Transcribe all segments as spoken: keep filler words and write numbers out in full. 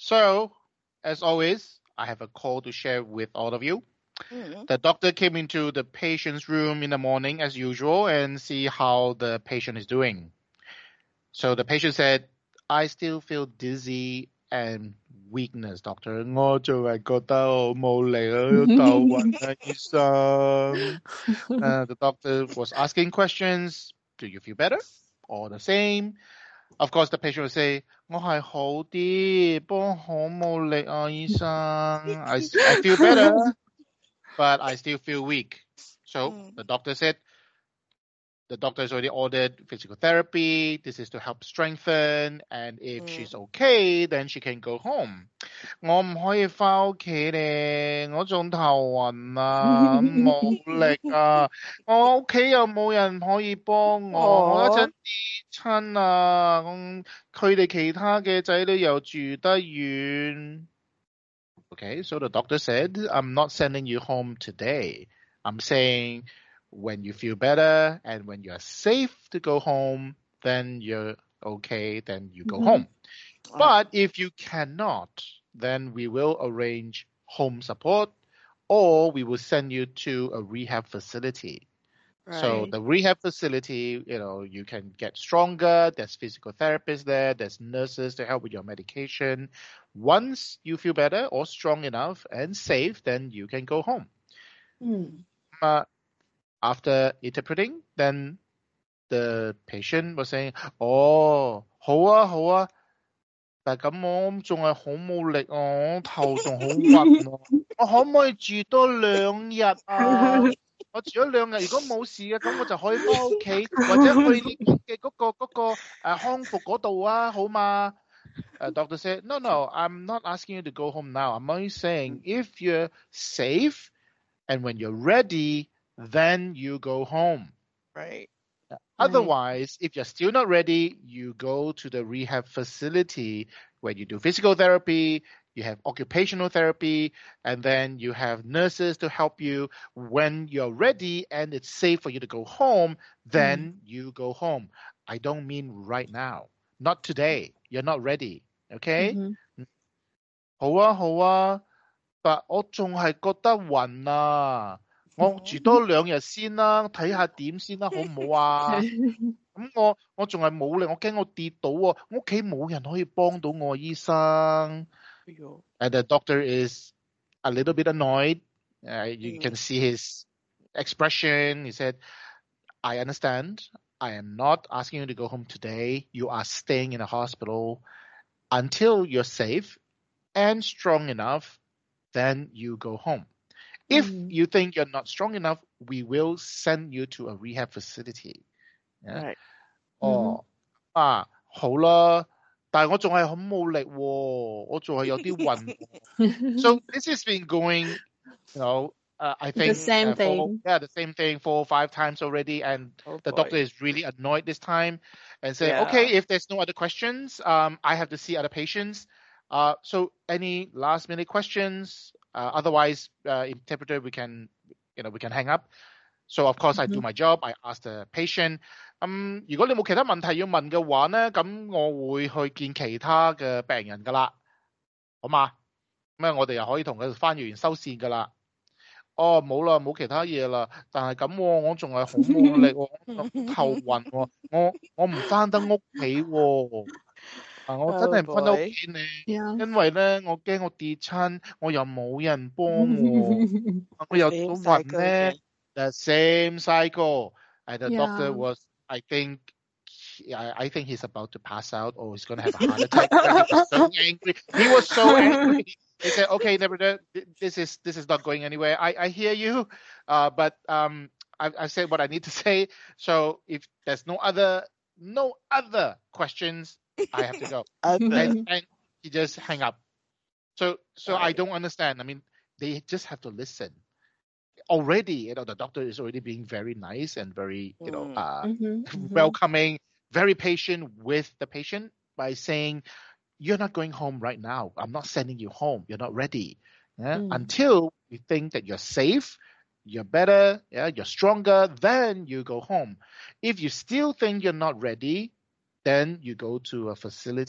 So, as always, I have a call to share with all of you. Mm-hmm. The doctor came into the patient's room in the morning as usual and see how the patient is doing. So the patient said, I still feel dizzy and weakness, doctor. 我就係覺得我冇力啊，頭暈啊，醫生。Uh, the doctor was asking questions. Do you feel better? Or the same? Of course, the patient will say, 我係好啲，不過好冇力啊，醫生。I, I feel better, but I still feel weak. So mm. the doctor said, the doctor has already ordered physical therapy. This is to help strengthen. And if mm. she's okay, then she can go home. 我唔可以返屋企咧，我仲頭暈啊，冇力啊，我屋企又冇人可以幫我，我一陣跌親啊，佢哋其他嘅仔女又住得遠。Okay, so the doctor said, I'm not sending you home today. I'm saying when you feel better and when you're safe to go home, then you're okay, then you go mm-hmm. home. But if you cannot, then we will arrange home support or we will send you to a rehab facility. Right. So the rehab facility, you know, you can get stronger. There's physical therapists there. There's nurses to help with your medication. Once you feel better or strong enough and safe, then you can go home. Mm. Uh, after interpreting, then the patient was saying, oh, 好啊，好啊。但係咁我仲係好冇力啊，我頭仲好暈啊，我可唔可以住多兩日啊？我住咗兩日，如果冇事嘅，咁我就可以返屋企，或者去你講嘅嗰個嗰個誒康復嗰度啊，好嘛？ Uh, doctor said, no, no, I'm not asking you to go home now. I'm only saying if you're safe and when you're ready, then you go home. Right. Otherwise, if you're still not ready, you go to the rehab facility where you do physical therapy, you have occupational therapy, and then you have nurses to help you. When you're ready and it's safe for you to go home, then mm. you go home. I don't mean right now. Not today. You're not ready. Okay? Mm-hmm. 好啊，好啊，但我仲係覺得暈啊。我住多兩日先啦，睇下點先啦，好唔好啊？咁我我仲係冇力，我驚我跌倒喎，我屋企冇人可以幫到我，醫生。And the doctor is a little bit annoyed. Uh, you can see his expression. He said, I understand. I am not asking you to go home today. You are staying in a hospital until you're safe and strong enough, then you go home. If mm. you think you're not strong enough, we will send you to a rehab facility. Yeah? Right. Oh, mm-hmm. 啊，好啦，但係我仲係好冇力喎，我仲係有啲暈。So this has been going, you know, uh, I think the same uh, thing. Four, yeah, the same thing four or five times already, and oh, the boy. doctor is really annoyed this time, and say, yeah. okay, if there's no other questions, um, I have to see other patients. Uh, so any last minute questions? Uh, otherwise, uh, interpreter, we can, you know, we can hang up. So of course, mm-hmm. I do my job. I ask the patient. 咁如果你冇其他問題要問嘅話咧，咁我會去見其他嘅病人噶啦，好嘛？咁啊，我哋又可以同佢翻完收線噶啦。哦，冇啦，冇其他嘢啦。但係咁喎，我仲係好冇力喎，頭暈喎，我我唔翻得屋企喎。啊！我真係唔翻得屋企你，因為咧我驚我跌親，我又冇人幫我，我又好暈咧。The same cycle, and the yeah. doctor was, I think, I, I think he's about to pass out, or he's going to have a heart attack. He was so angry. He was so angry. He said, "Okay, never. This is this is not going anywhere. I, I hear you, uh, but um, I, I said what I need to say. So if there's no other no other questions, I have to go." and, and he just hang up. So so right. I don't understand. I mean, they just have to listen. Already, you know, the doctor is already being very nice and very, you know, uh, mm-hmm, mm-hmm. welcoming, very patient with the patient by saying, "You're not going home right now. I'm not sending you home. You're not ready. Yeah? Mm. Until you think that you're safe, you're better, yeah, you're stronger, then you go home. If you still think you're not ready, then you go to a facility.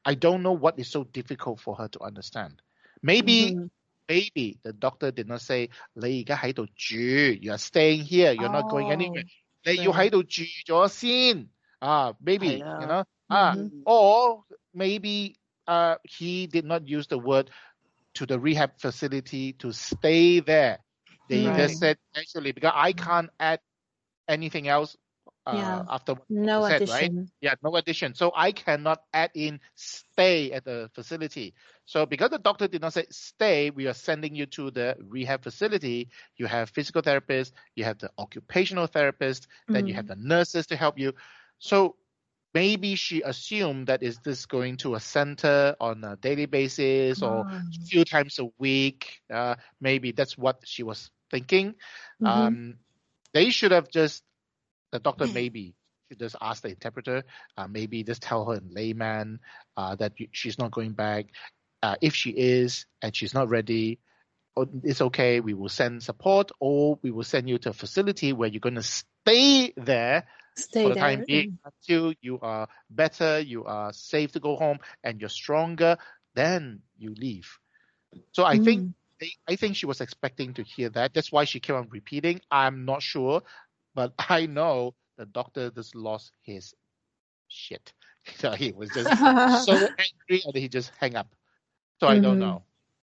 I don't know what is so difficult for her to understand. Maybe, Mm-hmm. maybe the doctor did not say, 你而家喺度住, you are staying here, you're not going anywhere. Oh, 你要喺度住咗先. Ah, maybe, you know, ah, mm-hmm. or maybe uh, he did not use the word to the rehab facility to stay there. They Right. just said, actually, because I can't add anything else uh, Yeah. after what No you said, addition. right? Yeah, no addition. So I cannot add in stay at the facility. So because the doctor did not say stay, we are sending you to the rehab facility. You have physical therapists, you have the occupational therapist, then you have the nurses to help you. So maybe she assumed that is this going to a center on a daily basis or a few times a week. Uh, maybe that's what she was thinking. Mm-hmm. Um, they should have just, the doctor maybe should just ask the interpreter, uh, maybe just tell her in layman uh, that she's not going back. Uh, if she is and she's not ready, it's okay. We will send support, or we will send you to a facility where you're going to stay there Stay for the there. time being until you are better, you are safe to go home, and you're stronger. Then you leave. So I mm. think I think she was expecting to hear that. That's why she kept on repeating. I'm not sure, but I know the doctor just lost his shit. So he was just so angry, and he just hang up. So I don't Mm-hmm. know.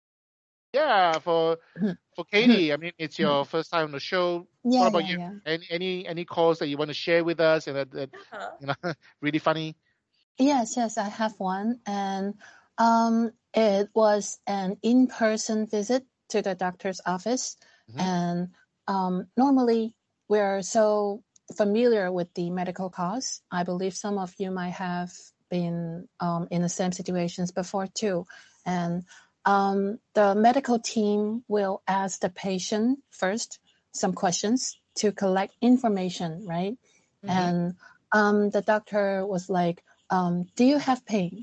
Yeah, for for Katie, I mean, it's your first time on the show. Yeah, what about yeah, you? yeah. Any any any calls that you want to share with us, and that, that Uh-huh. you know, really funny? Yes, yes, I have one, and um, it was an in-person visit to the doctor's office, Mm-hmm. and um, normally we're so familiar with the medical cause. I believe some of you might have been um, in the same situations before too, and um, the medical team will ask the patient first some questions to collect information, right? Mm-hmm. And um, the doctor was like, um, do you have pain?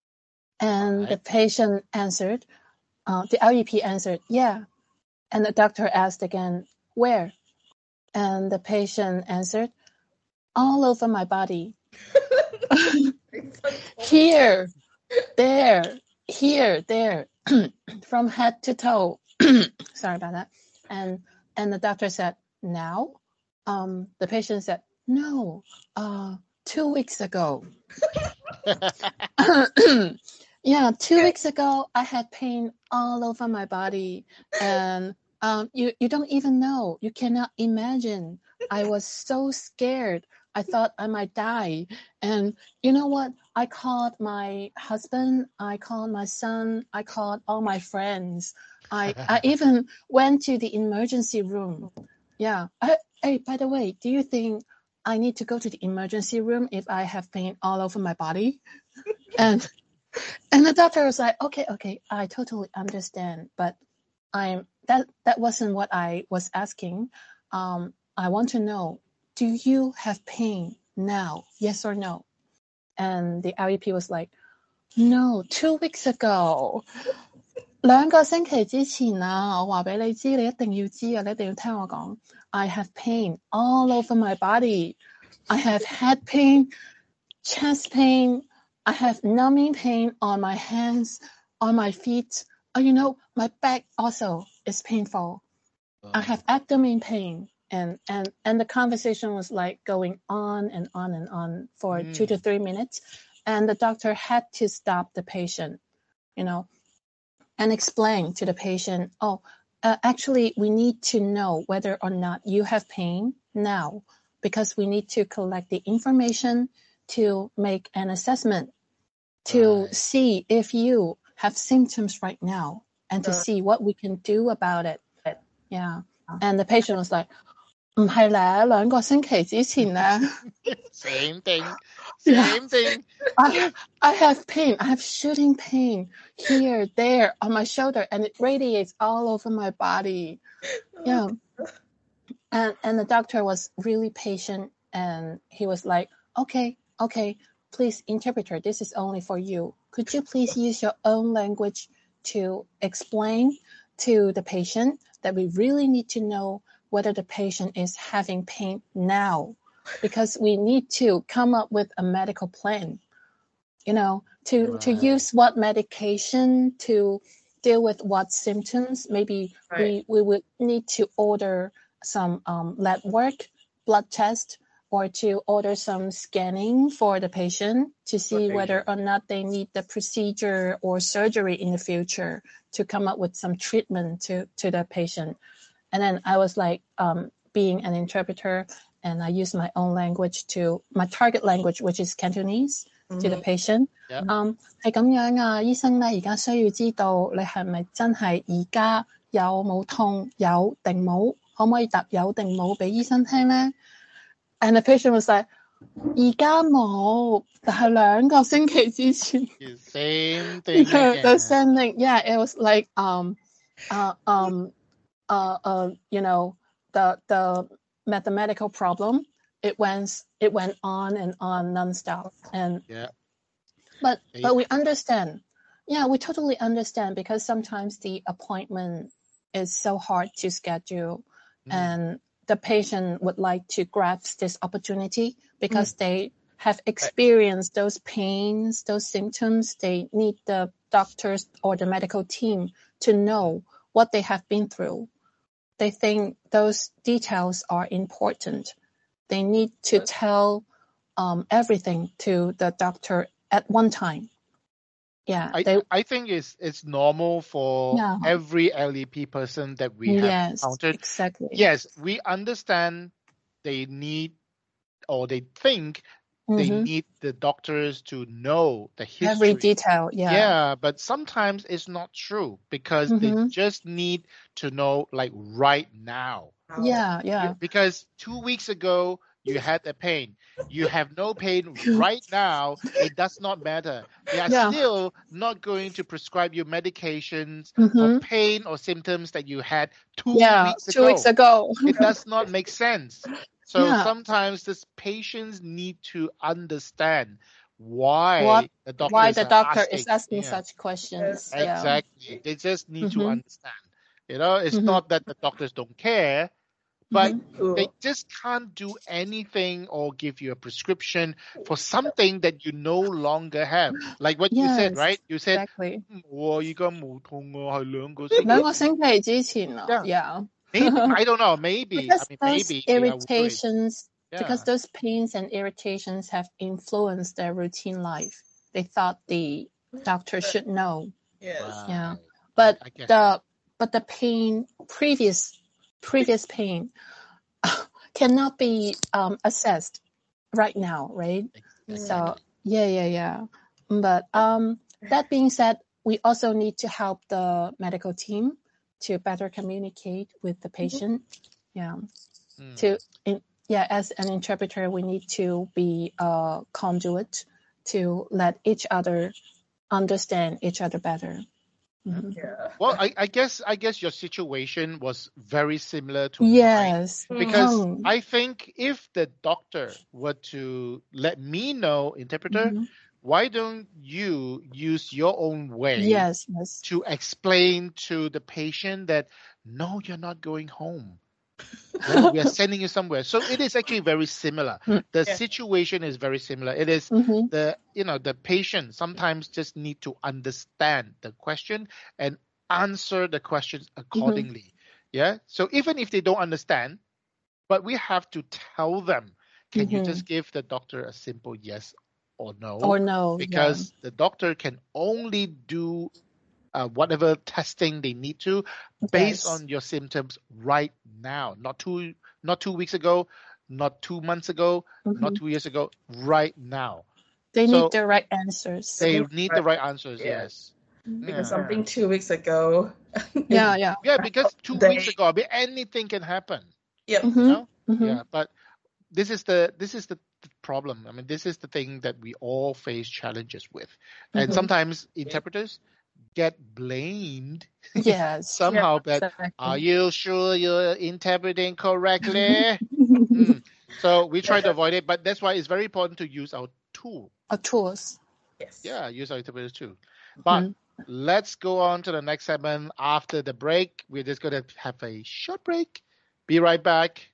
And Right. the patient answered, uh, the L E P answered, yeah. And the doctor asked again, where? And the patient answered, all over my body. Here, there, here, there, from head to toe. Sorry about that. And and the doctor said, now? Um, the patient said, no, uh, two weeks ago. Yeah, two weeks ago, I had pain all over my body, and um, you you don't even know. You cannot imagine. I was so scared. I thought I might die. And you know what? I called my husband. I called my son. I called all my friends. I I even went to the emergency room. Yeah. I, hey, by the way, do you think I need to go to the emergency room if I have pain all over my body? And and the doctor was like, okay, okay, I totally understand, but I'm that that wasn't what I was asking. Um, I want to know, do you have pain now? Yes or no? And the L E P was like, no, two weeks ago. 兩個星期之前啊，我話俾你知，你一定要知啊，你一定要聽我講。I have pain all over my body. I have head pain, chest pain. I have numbing pain on my hands, on my feet. Oh, you know, my back also is painful. Oh. I have abdomen pain. And, and, and the conversation was like going on and on and on for mm. two to three minutes. And the doctor had to stop the patient, you know, and explain to the patient, oh, uh, actually, we need to know whether or not you have pain now, because we need to collect the information to make an assessment, to right. see if you have symptoms right now, and to uh, see what we can do about it. Yeah. And the patient was like, 唔係咧，兩個星期之前咧。 Same thing. Same yeah. thing. I, I have pain. I have shooting pain here, there, on my shoulder, and it radiates all over my body. Yeah. And and the doctor was really patient, and he was like, okay, okay, please, interpreter, this is only for you. Could you please use your own language to explain to the patient that we really need to know whether the patient is having pain now, because we need to come up with a medical plan. you know, to, right. to use what medication to deal with what symptoms. Maybe right. we, we would need to order some um, lab work, blood test, or to order some scanning for the patient to see okay. whether or not they need the procedure or surgery in the future to come up with some treatment to, to the patient. And then I was like um, being an interpreter, and I use my own language to, my target language, which is Cantonese, mm-hmm. to the patient. Yeah. Um, 係咁樣啊，醫生咧而家需要知道你係咪真係而家有冇痛，有定冇，可唔可以答有定冇俾醫生聽咧？ And the patient was like, 而家冇，但係兩個星期之前。 Same thing. The same thing. Yeah, it was like um, uh, um, uh, uh, you know, the the mathematical problem. It went it went on and on nonstop. And yeah, but but we understand. Yeah, we totally understand because sometimes the appointment is so hard to schedule, mm. and the patient would like to grasp this opportunity because mm. they have experienced those pains, those symptoms. They need the doctors or the medical team to know what they have been through. They think those details are important. They need to tell um, everything to the doctor at one time. Yeah, I, they, I think it's it's normal for yeah. every L E P person that we have yes, encountered. Exactly. Yes, we understand they need or they think mm-hmm. they need the doctors to know the history. Every detail, yeah. Yeah, but sometimes it's not true because mm-hmm. they just need to know like right now. Yeah, yeah. Because two weeks ago, you had a pain. You have no pain right now. It does not matter. They are yeah. still not going to prescribe you medications mm-hmm. for pain or symptoms that you had two yeah, weeks ago. Two weeks ago. It does not make sense. So yeah. sometimes these patients need to understand why what, the doctor, why the doctor asking, is asking yeah. such questions. Exactly. Yeah. They just need mm-hmm. to understand. You know, it's mm-hmm. not that the doctors don't care. But mm-hmm. they just can't do anything or give you a prescription for something that you no longer have. Like what yes, you said, right? You said, exactly. oh, 而家冇痛啊，係兩個兩個星期之前啊 yeah. yeah. Maybe, I don't know, maybe. Because I mean, those maybe irritations, yeah. because those pains and irritations have influenced their routine life. They thought the doctor should know. Yes. Wow. Yeah. But the but the pain previous previous pain cannot be um, assessed right now, right? Exactly. So yeah, yeah, yeah. But um, that being said, we also need to help the medical team to better communicate with the patient. Yeah. Mm. To in, yeah, as an interpreter, we need to be a conduit to let each other understand each other better. Mm-hmm. Yeah. Well, I, I guess I guess your situation was very similar to yes. mine. Because mm-hmm. I think if the doctor were to let me know, interpreter, mm-hmm. why don't you use your own way yes, yes. to explain to the patient that, no, you're not going home. No, we are sending you somewhere. So it is actually very similar. The yeah. situation is very similar. It is mm-hmm. the, you know, the patient sometimes just need to understand the question and answer the questions accordingly. Mm-hmm. Yeah. So even if they don't understand, but we have to tell them, can mm-hmm. you just give the doctor a simple yes or no? Or no. Because yeah. the doctor can only do Uh, whatever testing they need to based yes. on your symptoms right now, not two not two weeks ago, not two months ago, mm-hmm. not two years ago, right now. They so need the right answers. They need the right answers, yeah. yes. Because yeah. something two weeks ago. yeah, yeah. Yeah, because two they... weeks ago, I mean, anything can happen. Yep. Mm-hmm. You know? Mm-hmm. Yeah, but this is the this is the problem. I mean, this is the thing that we all face challenges with. And mm-hmm. sometimes interpreters get blamed yes somehow yeah, that exactly. Are you sure you're interpreting correctly? mm. So we try to avoid it, but that's why it's very important to use our tool our tools yes yeah use our interpreters too. But mm-hmm. let's go on to the next segment after the break. We're just going to have a short break. Be right back.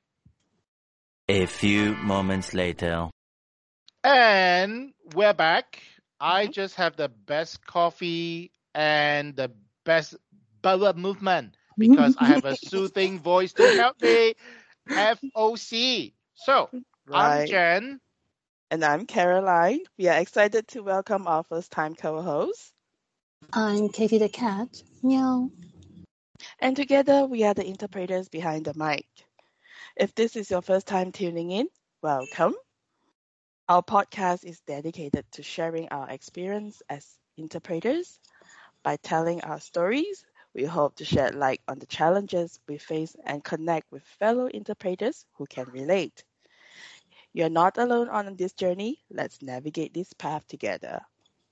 A few moments later, and we're back. I just have the best coffee and the best bowel movement because I have a soothing voice to help me. F O C. So, I'm Right. Jen. And I'm Caroline. We are excited to welcome our first time co-host. I'm Katie the cat. Meow. And together we are the interpreters behind the mic. If this is your first time tuning in, welcome. Our podcast is dedicated to sharing our experience as interpreters. By telling our stories, we hope to shed light on the challenges we face and connect with fellow interpreters who can relate. You're not alone on this journey. Let's navigate this path together.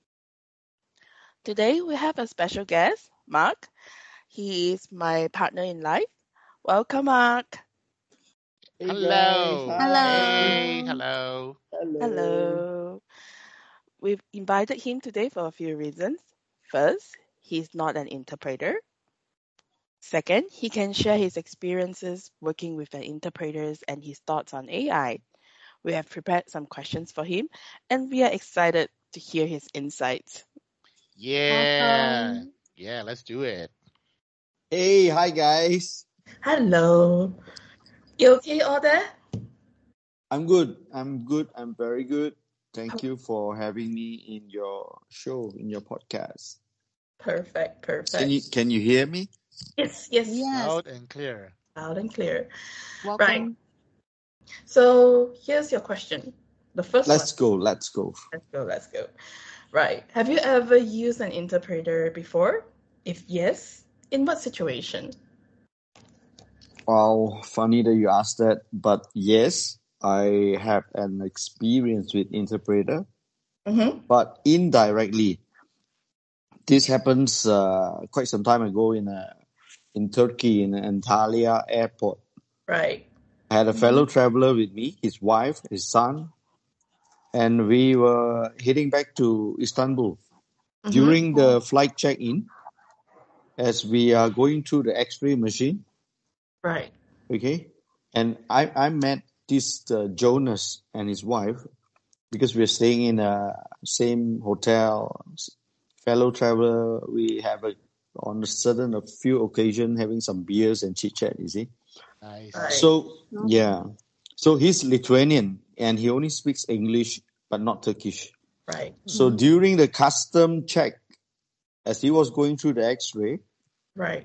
Today we have a special guest, Mark. He is my partner in life. Welcome, Mark. Hey Hello. guys. Hello. Hey, hello. Hello. Hello. We've invited him today for a few reasons. First, he's not an interpreter. Second, he can share his experiences working with the interpreters and his thoughts on A I. We have prepared some questions for him, and we are excited to hear his insights. Yeah. Welcome. Yeah, let's do it. Hey, hi guys. Hello. You okay all there? I'm good. I'm good. I'm very good. Thank you for having me in your show, in your podcast. Perfect, perfect. Can you can you hear me? Yes, yes. Yes. Loud and clear. Loud and clear. Welcome. Right. So here's your question. The first Let's one. go. Let's go. Let's go, let's go. Right. Have you ever used an interpreter before? If yes, in what situation? Wow, funny that you asked that. But yes, I have an experience with interpreter, Mm-hmm. but indirectly. This happens uh, quite some time ago in a, in Turkey, in Antalya airport. Right. I had a fellow traveler with me, his wife, his son, and we were heading back to Istanbul. Mm-hmm. During the flight check-in, as we are going through the X-ray machine, Right. okay, and I, I met this uh, Jonas and his wife because we are staying in a same hotel, fellow traveler. We have a, on a certain a few occasions having some beers and chit-chat, you see. Nice. Right. So, yeah. So he's Lithuanian and he only speaks English but not Turkish. Right. So during the custom check, as he was going through the X-ray, Right.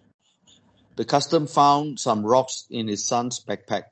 the custom found some rocks in his son's backpack.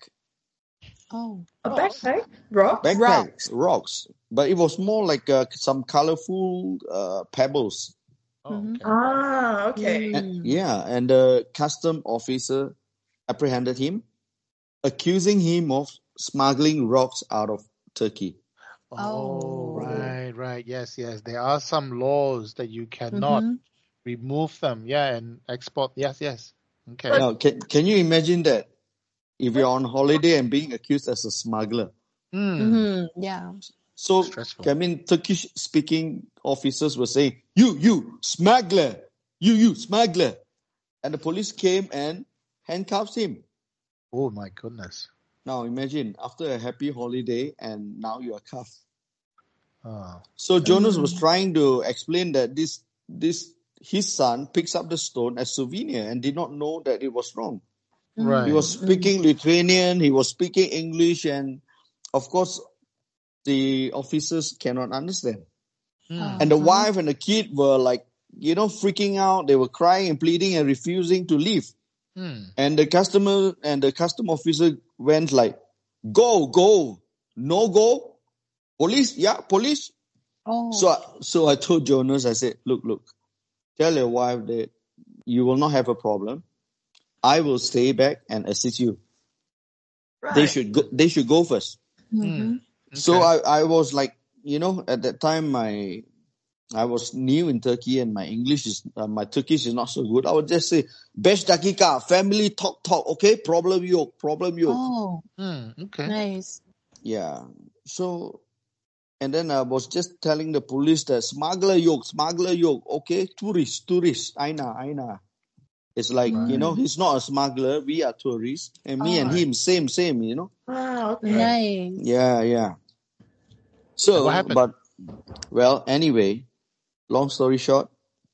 Oh. A Rocks. backpack? Rock? Backpack, Rocks. rocks. But it was more like uh, some colorful uh, pebbles. Oh, Mhm. okay. Ah, okay. And, yeah, and the custom officer apprehended him, accusing him of smuggling rocks out of Turkey. Oh, Oh. right, right. Yes, yes. There are some laws that you cannot Mhm. remove them. Yeah, and export. Yes, yes. Okay. Now, can can you imagine that if you're on holiday and being accused as a smuggler? Hmm. Mhm. Yeah. So, Stressful. I mean, Turkish-speaking officers were saying, "You, you, smuggler! You, you, smuggler!" And the police came and handcuffed him. Oh my goodness. Now, imagine after a happy holiday and now you are cuffed. Oh. So Jonas was Mm. trying to explain that this this his son picks up the stone as souvenir and did not know that it was wrong. Right. He was Mm. speaking Lithuanian, he was speaking English, and of course the officers cannot understand. Hmm. And the Uh-huh. wife and the kid were like, you know, freaking out. They were crying and pleading and refusing to leave. Hmm. And the customer and the custom officer went like, "Go, go, no go, police, yeah, police." Oh. So, I- so I told Jonas, I said, "Look, look, tell your wife that you will not have a problem. I will stay back and assist you. Right. They should go. They should go first." Mhm. So Okay. I, I was like, you know, at that time my I was new in Turkey and my English is uh, my Turkish is not so good. I would just say, "Beş dakika, family talk, talk, okay? Problem yok, problem yok." Oh. Hmm. Okay. Nice. Yeah. So, and then I was just telling the police that smuggler yok, smuggler yok, okay? Tourist, tourist, aina, aina. It's like, you know, Mm. he's not a smuggler. We are tourists. And me and Oh. him, same, same, you know? Ah, okay. Nice. Yeah, yeah. And what So, happened? but Well, anyway, long story short,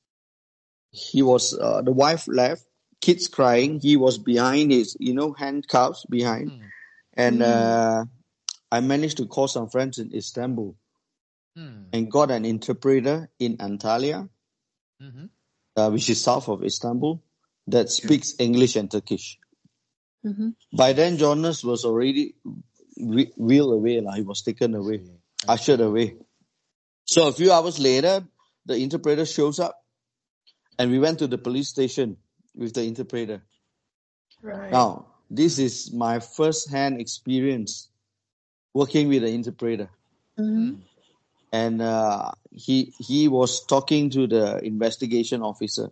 he was uh, the wife left, kids crying. He was behind his, you know, handcuffs behind, Mm. and Mm. uh, I managed to call some friends in Istanbul Mm. and got an interpreter in Antalya, Mm-hmm. uh, which is south of Istanbul, that speaks English and Turkish. Mhm. By then, Jonas was already whe- wheeled away. Like, he was taken I away, see. I ushered see. away. So a few hours later, the interpreter shows up, and we went to the police station with the interpreter. Right. Now, this is my first-hand experience working with an interpreter. Mhm. Mm. And uh, he he was talking to the investigation officer.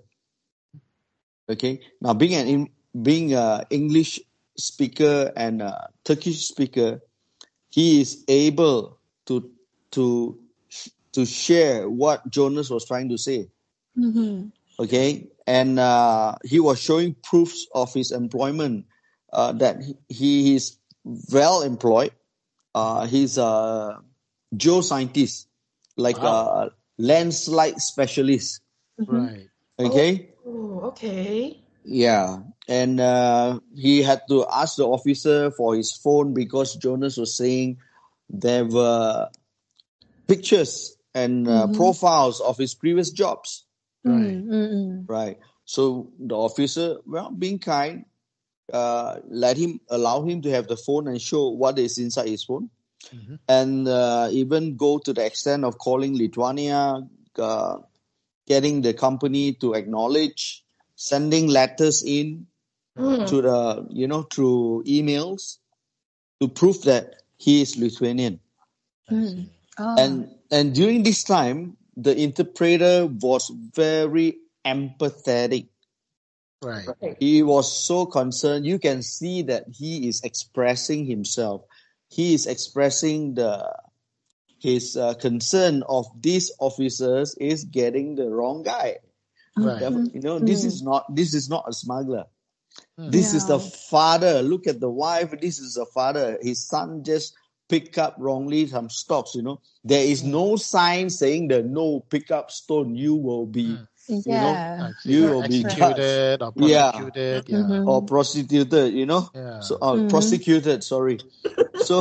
Okay, now being an in, being a English speaker and a Turkish speaker, he is able to to to share what Jonas was trying to say. Mhm. Okay, and uh, he was showing proofs of his employment, uh, that he, he is well employed. Uh, he's a geoscientist, like Wow. a landslide specialist. Mhm. Right. Okay, Oh, okay. yeah, and uh, he had to ask the officer for his phone because Jonas was saying there were pictures and uh, Mhm. profiles of his previous jobs. Right. Mm. Mm. Right. So the officer, well, being kind, uh, let him allow him to have the phone and show what is inside his phone, Mm-hmm. and uh, even go to the extent of calling Lithuania, uh, getting the company to acknowledge, sending letters in Mm. to the, you know, through emails to prove that he is Lithuanian. I Mm. see. Oh. And and during this time, the interpreter was very empathetic. Right. Right. He was so concerned. You can see that he is expressing himself. He is expressing the his uh, concern of these officers is getting the wrong guy. Right. Mhm. You know, this Mm. is not this is not a smuggler. Mm. This is the Yeah. father. Look at the wife. This is the father. His son just picked up wrongly some stocks. You know, there is Mm. no sign saying that no, pick up stone. You will be, Mm. you know, Yeah. I see. you Or will be Right. judged. executed or Yeah, prosecuted. Yeah. Mhm. or prostituted. You know, Yeah. so uh, Mhm. prosecuted. Sorry. So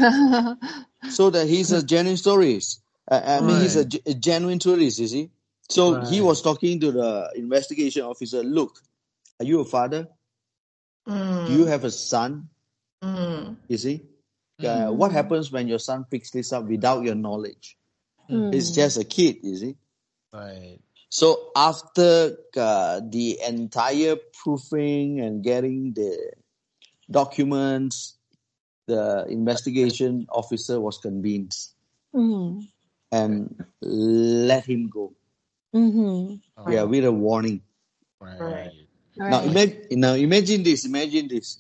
so that he's a genuine tourist. Uh, I mean, he's a, Right. ge- a genuine tourist. You see. So he Right. was talking to the investigation officer. Look, are you a father? Do you Mm. have a son? Mm. You see, uh, Mm. what Mm. happens when your son picks this up without your knowledge? Mm. It's Mm. just a kid, you see. Right. So after uh, the entire proofing and getting the documents, the investigation officer was convinced Mm. and let him go. Mhm. Oh, Yeah, with a warning. right. Right. Now, Right. imagine, now imagine this. Imagine this.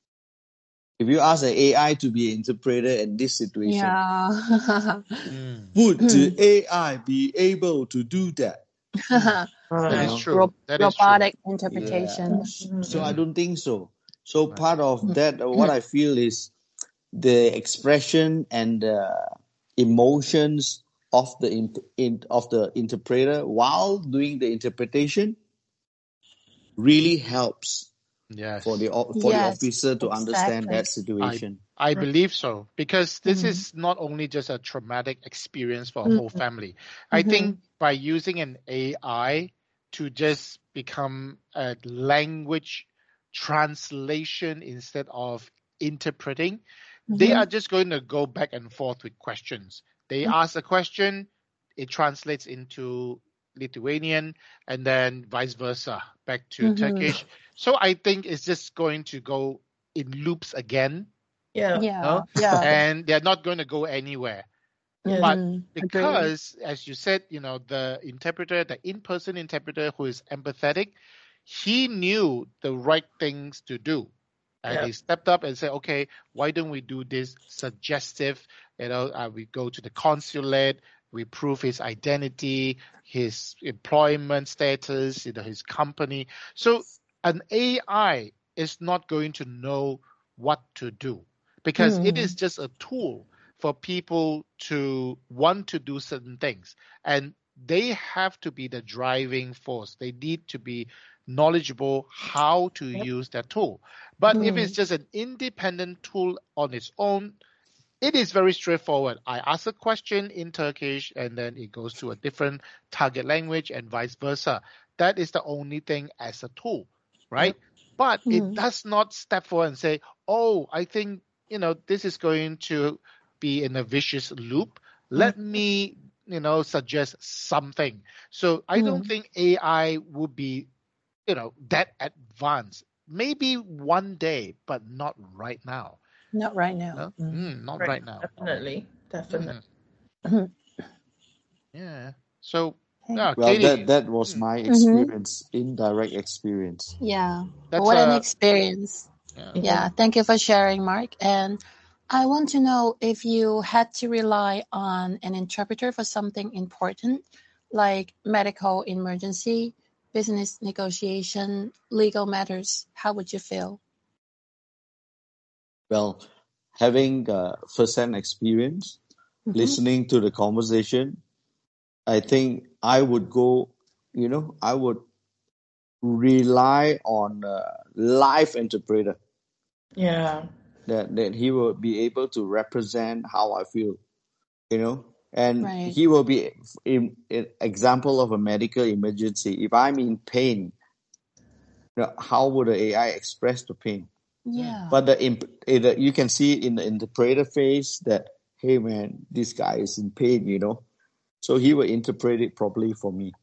If you ask an A I to be an interpreter in this situation, Yeah. Mm. would the A I be able to do that? Mm. That Right. is know? true. Ro- That is true. robotic Yeah. interpretation. So I Mm. don't think so. So Right. part of that, uh, what I feel is the expression and the emotions of the in, in, of the interpreter while doing the interpretation really helps Yes. for the o- for the Yes, officer to understand exactly. that I situation. I believe so because this Mm. is not only just a traumatic experience for a Mm. whole family. I Mhm. think by using an A I to just become a language translation instead of interpreting, they Mhm. are just going to go back and forth with questions. They ask a question, it translates into Lithuanian, and then vice versa back to Mhm. Turkish. So I think it's just going to go in loops again, Yeah. you Yeah. know, Yeah. and they're not going to go anywhere. Yes. But Mhm. Agree. because, as you said, you know, the interpreter, the in-person interpreter who is empathetic, he knew the right things to do. And Yeah. he stepped up and said, okay, why don't we do this suggestive? You know, uh, we go to the consulate, we prove his identity, his employment status, you know, his company. So an A I is not going to know what to do because it is Mm. just a tool for people to want to do certain things, and they have to be the driving force. They need to be knowledgeable how to use that tool. But if it's just an independent tool on its own, it is very straightforward. I ask a question in Turkish and then it goes to a different target language and vice versa. That is the only thing as a tool, right? But it does not step forward and say, oh, I think, you know, this is going to be in a vicious loop. Let me, you know, suggest something. So I don't think A I would be, you know, that advanced. Maybe one day, but not right now. Not right now. No? Mm. Mm, not Right. right now. Definitely. Definitely. Mm. Yeah. So, Okay. yeah, Well, Katie. that that was Mm. my Mhm. experience, indirect experience. Yeah. That's What an uh, experience. yeah. Yeah. Thank you for sharing, Mark. And I want to know if you had to rely on an interpreter for something important, like medical emergency, business negotiation, legal matters, how would you feel? Well, having uh, first-hand experience, Mhm. listening to the conversation, I think I would go, you know, I would rely on a live interpreter Yeah. that, that he will be able to represent how I feel, you know, and Right. he will be in, in example of a medical emergency. If I'm in pain, you know, how would the A I express the pain? Yeah. But the, imp- eh, the you can see it in the interpreter face that, hey man, this guy is in pain, you know. So he will interpret it properly for me.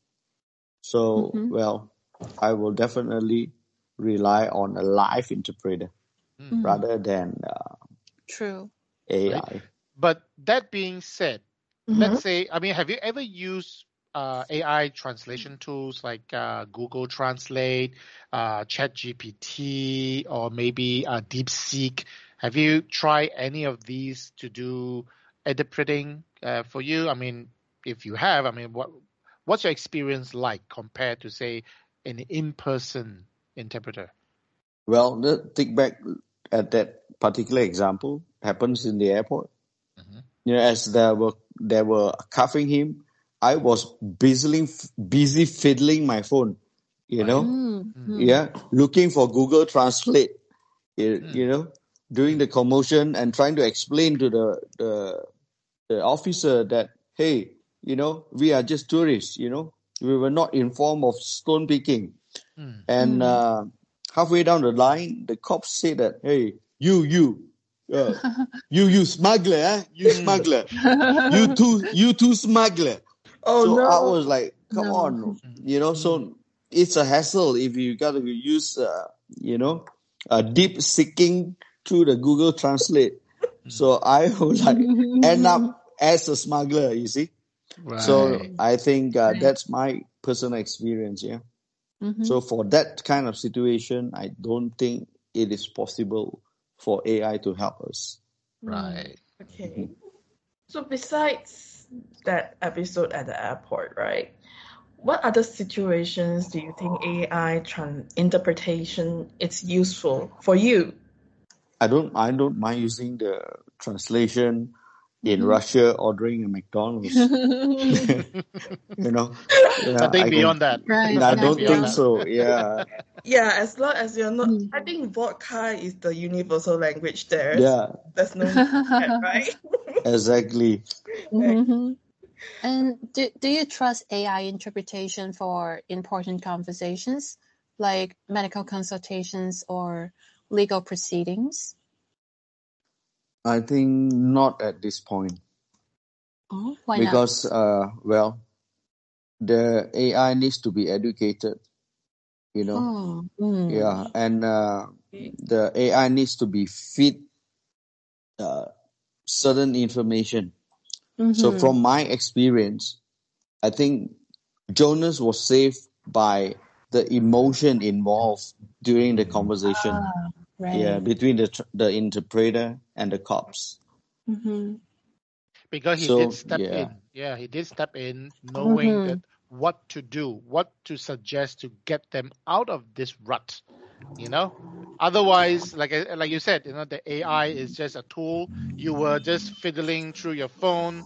So, Mhm. well, I will definitely rely on a live interpreter Mm. rather than uh, True. A I. Right. But that being said, Mhm. let's say, I mean, have you ever used uh, A I translation tools like uh, Google Translate, uh, ChatGPT, or maybe uh, DeepSeek? Have you tried any of these to do interpreting uh, for you? I mean, if you have, I mean, what what's your experience like compared to, say, an in-person interpreter? Well, the, think back at that particular example happens in the airport. Mhm. You know, as they were they were cuffing him, I was busily busy fiddling my phone. You Right. know, Mm. Mm. Mm. yeah, looking for Google Translate. You, Mm. you know, during the commotion and trying to explain to the the the officer that, hey, you know, we are just tourists. You know, we were not informed of stone picking. Mm. And Mm. uh, halfway down the line, the cops say that, hey, you, you, uh, you, you smuggler, eh? You Mm. smuggler, you too, you too smuggler. Oh So I no. was like, come No. on, you know. Mm. So it's a hassle if you got to use, uh, you know, uh, deep seeking through the Google Translate. Mm. So I would like end up as a smuggler, you see. So Right. I think uh, Right. that's my personal experience, yeah. Mhm. So for that kind of situation, I don't think it is possible for A I to help us. Right. Okay. So besides that episode at the airport, right? What other situations do you think A I tran- interpretation is useful for you? I don't I don't mind using the translation in Mhm. Russia ordering a McDonald's. You know, yeah, Nothing I can. beyond that. Right. I Nothing Yeah. don't beyond think Yeah. that. so. Yeah, Yeah, as long as you're not. Mm. I think vodka is the universal language there. So yeah, there's no need for that, right? exactly. Mhm. And do, do you trust A I interpretation for important conversations like medical consultations or legal proceedings? I think not at this point Oh, why not? because, uh, well, the A I needs to be educated. You know, Oh, mm. yeah, and uh, the A I needs to be feed uh, certain information. So Mhm. from my experience, I think Jonas was saved by the emotion involved during the conversation. Ah, Yeah, right. between the tr- the interpreter and the cops. Mhm. Because he did So step yeah, in. Yeah, he did step in knowing that Mhm. what to do, what to suggest to get them out of this rut, you know? Otherwise, like I- like you said, you know, the A I is just a tool. You were just fiddling through your phone.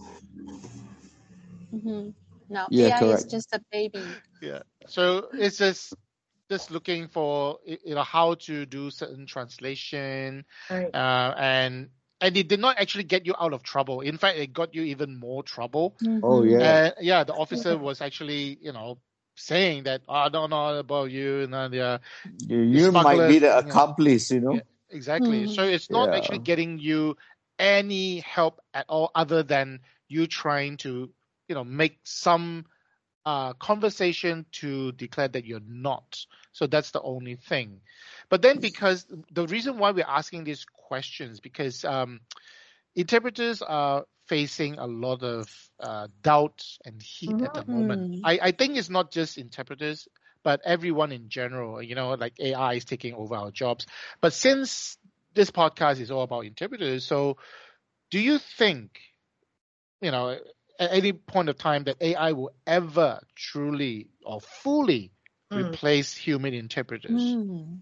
Mm-hmm. Now Yeah, A I is correct. just a baby. Yeah. So it's just just looking for y- you know how to do certain translation, Right. uh, and and it did not actually get you out of trouble. In fact, it got you even more trouble. Oh Mm-hmm. yeah. Uh, yeah, the officer was actually you know saying that oh, I don't know about you, and uh, the You, the you might be smugglers. the Yeah, accomplice, you yeah, know. exactly. So Mm-hmm. it's not Yeah. actually getting you any help at all, other than you trying to you know make some uh, conversation to declare that you're not. So that's the only thing. But then, because the reason why we're asking these questions, because um, interpreters are facing a lot of uh, doubt and heat at the Mm-hmm. moment. Mm. I, I think it's not just interpreters, but everyone in general. You know, like A I is taking over our jobs. But since this podcast is all about interpreters, so do you think, you know, at any point of time that A I will ever truly or fully Mm. replace human interpreters? Mm.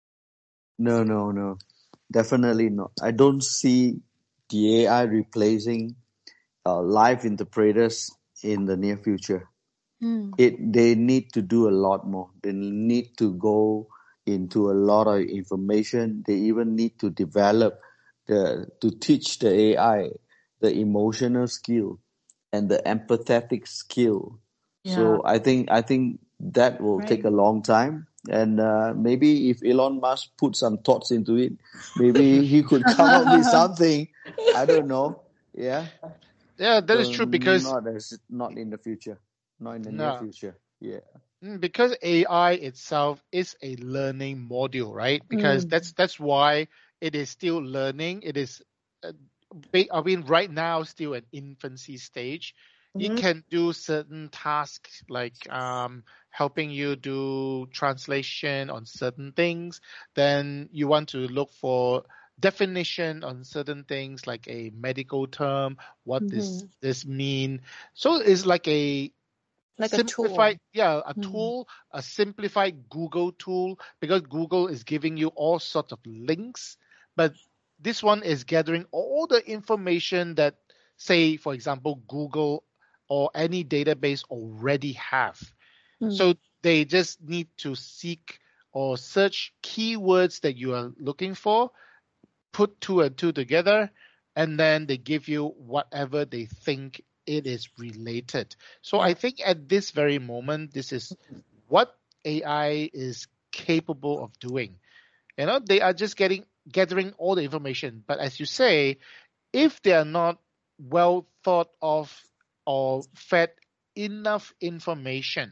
No, no, no. Definitely not. I don't see the A I replacing uh, live interpreters in the near future. Mm. It they need to do a lot more. They need to go into a lot of information. They even need to develop the to teach the A I the emotional skill and the empathetic skill. Yeah. So I think I think that will Right. take a long time. And uh, maybe if Elon Musk put some thoughts into it, maybe he could come up with something. I don't know. Yeah. Yeah, that is So true because not as not in the future, not in the near no, future. Yeah. mm, because A I itself is a learning module, right? Because Mm. that's that's why it is still learning. It is, uh, ba- I mean, right now still an infancy stage. It Mm-hmm. can do certain tasks like um, helping you do translation on certain things. Then you want to look for definition on certain things like a medical term. What does Mm-hmm. this mean? So it's like a Like a tool. simplified, yeah, a Mm. tool, a simplified Google tool, because Google is giving you all sorts of links, but this one is gathering all the information that, say, for example, Google or any database already have. Mm. So they just need to seek or search keywords that you are looking for, put two and two together, and then they give you whatever they think it is related. So Yeah. I think at this very moment, this is what A I is capable of doing. You know, they are just getting gathering all the information. But as you say, if they are not well thought of or fed enough information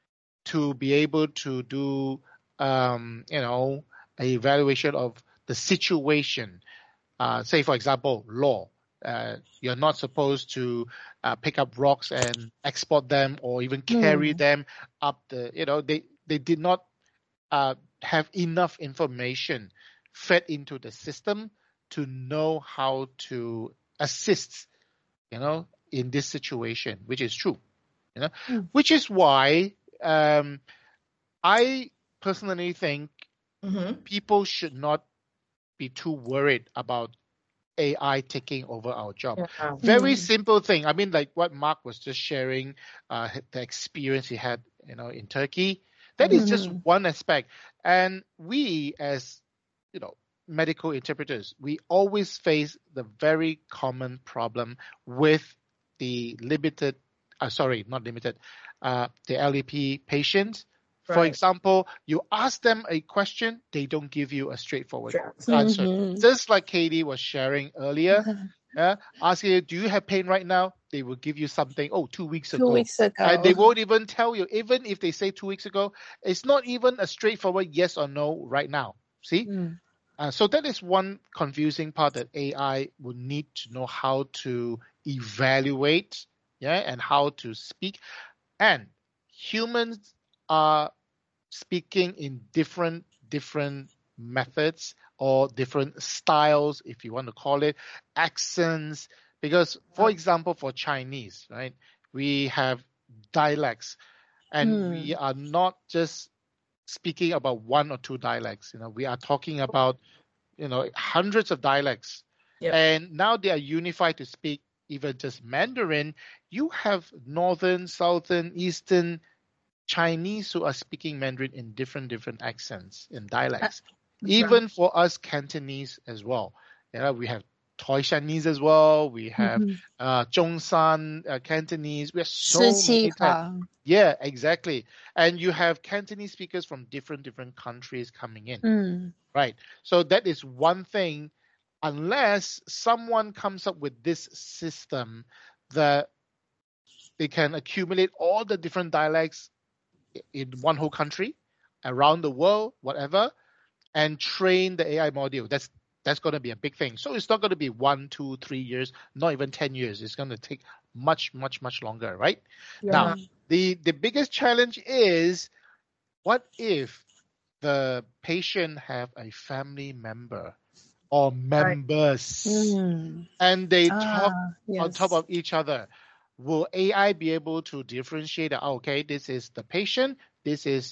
to be able to do, um, you know, a evaluation of the situation, uh, say, for example, law. Uh, you're not supposed to uh, pick up rocks and export them or even carry Mm. them up the, you know, they, they did not uh, have enough information fed into the system to know how to assist, you know, in this situation, which is true, you know, Mm. which is why um, I personally think Mm-hmm. people should not be too worried about A I taking over our job. Yeah. Very Mm. simple thing. I mean, like what Mark was just sharing, uh, the experience he had, you know, in Turkey. That is just Mhm. one aspect. And we, as you know, medical interpreters, we always face the very common problem with the limited, uh, sorry, not limited, uh, the L E P patients. For Right. example, you ask them a question, they don't give you a straightforward Sure. answer. Mhm. Just like Katie was sharing earlier, yeah, asking you, do you have pain right now? They will give you something, oh, two weeks Two ago. weeks And they ago. won't even tell you, even if they say two weeks ago, it's not even a straightforward yes or no right now. See? Mm. Uh, so that is one confusing part that A I would need to know how to evaluate, yeah, and how to speak. And humans are speaking in different different methods or different styles, if you want to call it, accents. Because, for example, for Chinese, right, we have dialects, and we Mm. are not just speaking about one or two dialects. You know, we are talking about, you know, hundreds of dialects. Yep. And now they are unified to speak even just Mandarin. You have Northern, Southern, Eastern Chinese who are speaking Mandarin in different, different accents and dialects. That's Even right. for us Cantonese as well. Yeah, we have Taishanese as well. We have Mhm. uh, Zhongshan uh, Cantonese. We have so 湿气 many types. 话 Yeah, exactly. And you have Cantonese speakers from different, different countries coming in. 嗯 Right. So that is one thing, unless someone comes up with this system that they can accumulate all the different dialects in one whole country, around the world, whatever, and train the A I module. That's that's going to be a big thing. So it's not going to be one, two, three years, not even ten years. It's going to take much, much, much longer, right? Yeah. Now, the the biggest challenge is, what if the patient have a family member or members, 嗯 and they 啊 talk on top yes of each other? Will A I be able to differentiate? Oh, okay, this is the patient. This is,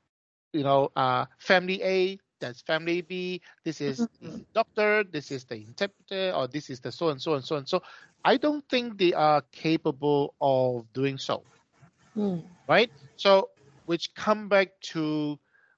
you know, uh, family A. That's family B. This is the doctor. This is the interpreter, or this is the so and so and so and so. I don't think they are capable of doing so. 嗯 Right? So, which come back to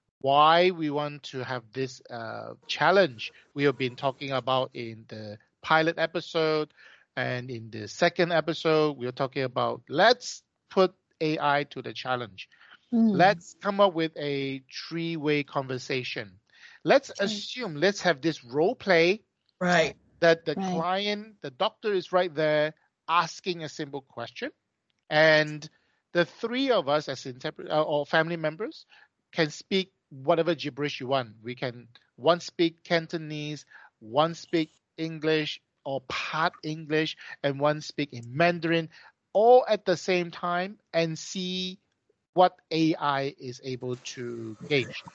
why we want to have this uh, challenge we have been talking about in the pilot episode, and in the second episode we are talking about, let's put A I to the challenge. 嗯 Let's come up with a three-way conversation. Let's Okay. assume, let's have this role play Right. that the Right. client, the doctor is right there asking a simple question, and the three of us as interpret uh, or family members can speak whatever gibberish you want. We can, one speak Cantonese, one speak English or part English, and one speak in Mandarin, all at the same time, and see what A I is able to gauge.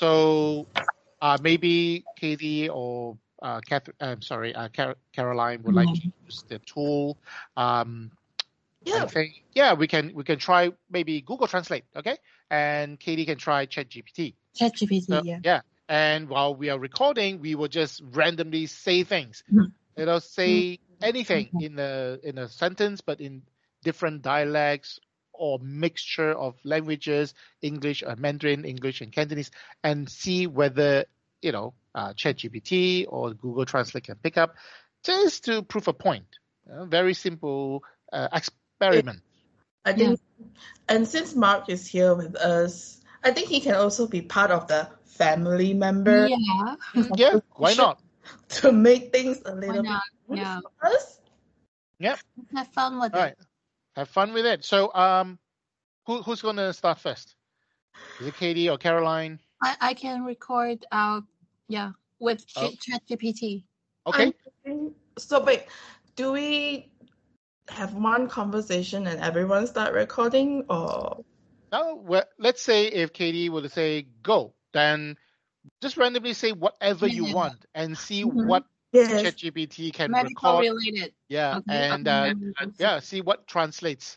So uh, maybe Katie or uh, Catherine, I'm sorry, uh, Car- Caroline would like to use the tool. Um, Yeah. I think, yeah, we can we can try maybe Google Translate, okay? And Katie can try ChatGPT. ChatGPT So, yeah yeah. And while we are recording, we will just randomly say things. Mhm. You know, say anything Okay. in a in a sentence, but in different dialects or mixture of languages, English, uh, Mandarin, English, and Cantonese, and see whether, you know, uh, ChatGPT or Google Translate can pick up, just to prove a point. Uh, very simple uh, experiment. I think, and since Mark is here with us, I think he can also be part of the family member yeah Mm, yeah, why not? to make things a why little not bit yeah for us. Yep. let's have fun with All it right. Have fun with it. So, um, who who's going to start first? Is it Katie or Caroline? I, I can record out yeah with Oh. ChatGPT Okay. I'm- So wait, do we have one conversation and everyone start recording, or Now, well, let's say if Katie were to say go, then just randomly say whatever you Yeah. want and see Mhm. what yes? ChatGPT can medical record. related Yeah, okay and uh, yeah, see what translates.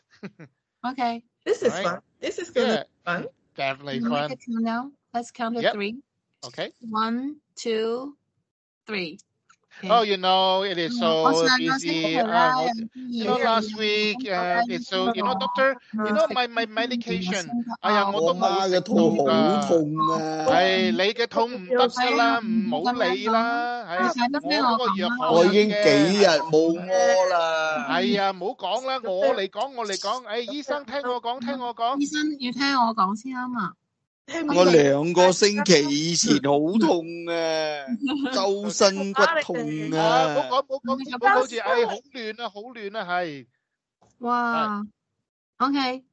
okay This is Right. fun. This is gonna Yeah, be fun. definitely you make fun. a countdown let's count to Yep. three Okay. one two three okay. Oh, you know, it is 我 so 想要 busy. 星期 Uh, 啦 what- you know, last week, uh, it's so, you know, doctor, you know, my, my medication, 哎呀，我都冇食到㗎。係你嘅肚唔得㗎啦，唔好理啦。係我嗰個藥好我已經飲嘅。 幾日冇屙啦。 係啊，唔好講啦，我嚟講，我嚟講。誒，醫生聽我講，聽我講。 醫生要聽我講先啱啊！ 我兩個星期以前好痛啊，周身骨痛啊， 啊。 冇講冇講，冇講住，誒，好亂啊，好亂啊，係。 哇 Okay,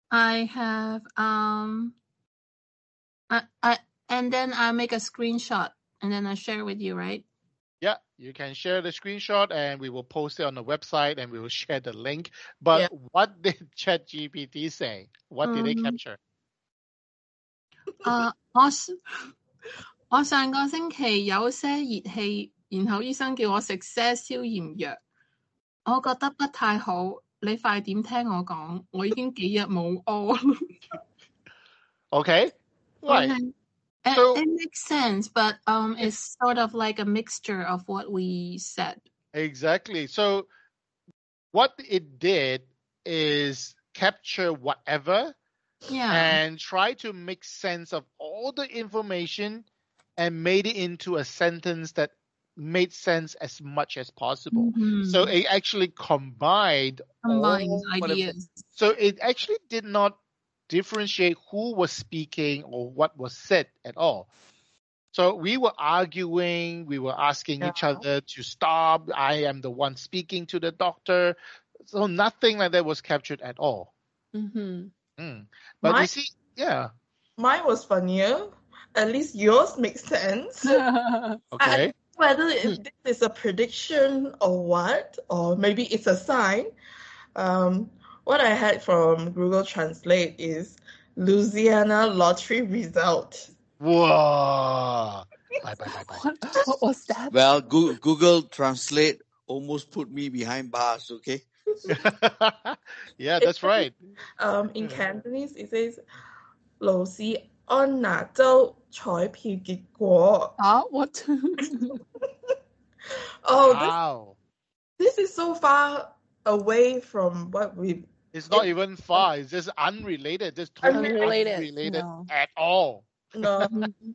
I have um, I I and then I make a screenshot and then I share with you, right? Yeah, you can share the screenshot and we will post it on the website and we will share the link. But Yeah. what did ChatGPT say? What did they Um, capture? 啊，我我上個星期有些熱氣，然後醫生叫我食些消炎藥，我覺得不太好。你快點聽我講，我已經幾日冇屙。 Okay, Right. Okay. It, So it makes sense, but um, it's sort of like a mixture of what we said. exactly. So what it did is capture whatever Yeah. and try to make sense of all the information and made it into a sentence that made sense as much as possible. Mhm. So it actually combined Combined all whatever. ideas. So it actually did not differentiate who was speaking or what was said at all. So we were arguing, we were asking each Yeah. other to stop. I am the one speaking to the doctor. So nothing like that was captured at all. Mm-hmm. Mm. But My- you see, yeah, Mine was funnier. At least yours makes sense. okay. Whether if this is a prediction or what, or maybe it's a sign. Um, what I had from Google Translate is Louisiana lottery result. Whoa. Bye, bye, bye, bye. What, what was that? Well, Go- Google Translate almost put me behind bars. Okay. Yeah, that's right. Um, in Yeah. Cantonese, it says 盧氏安娜州彩票結果. Ah, what? Oh, Wow. this, this is so far away from what we. It's not even far. It's just unrelated. Just totally Unrelated, unrelated no. at all. No.